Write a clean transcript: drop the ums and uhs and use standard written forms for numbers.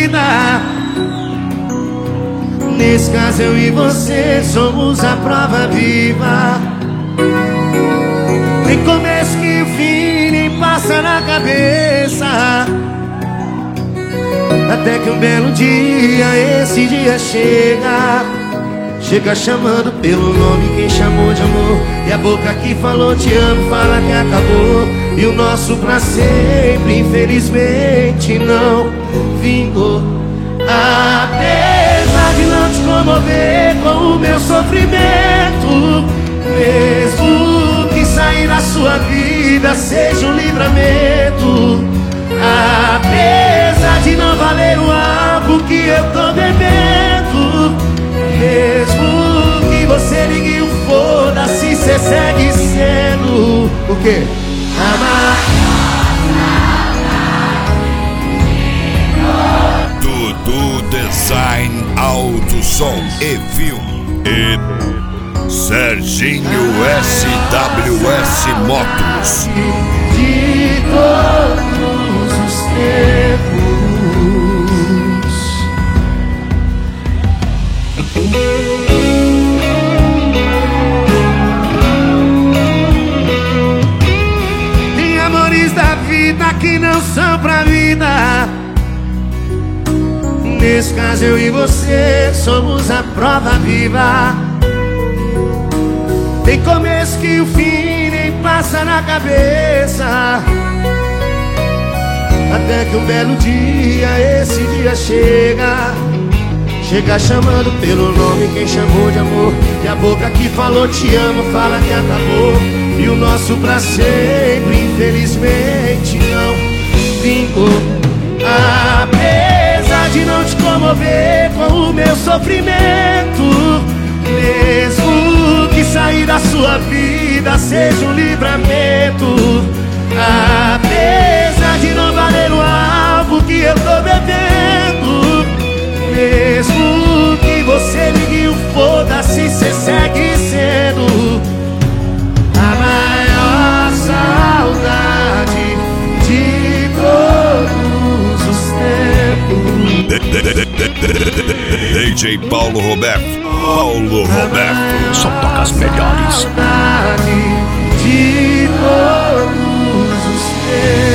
vida. Nesse caso eu e você somos a prova viva. Nem começo que o fim nem passa na cabeça, até que um belo dia, esse dia chega. Chega chamando pelo nome quem chamou de amor, e a boca que falou te amo fala que acabou. E o nosso pra sempre infelizmente não vingou. Apesar de não te comover com o meu sofrimento, mesmo que sair da sua vida seja um livramento, apesar de não valer o álcool que eu tô bebendo, mesmo que você ligue o foda-se, cê segue sendo o quê? Amar. Dudu Design, Auto, som e filme. E Serginho SWS Motos. De todos os tempos. Tem amores da vida que não são pra vida. Nesse caso eu e você somos a prova viva. Tem começo que o fim nem passa na cabeça, até que um belo dia, esse dia chega. Chega chamando pelo nome quem chamou de amor, e a boca que falou te amo fala que acabou. E o nosso pra sempre infelizmente não vingou. Apesar de não te comover com o meu sofrimento, mesmo que sair da sua vida seja um livramento, apesar de não valer o álcool que eu tô bebendo, mesmo que você ligue o foda-se, cê segue sendo a maior saudade de todos os tempos. DJ Paulo Roberto. Paulo Roberto. Só toca as melhores. De todos os tempos.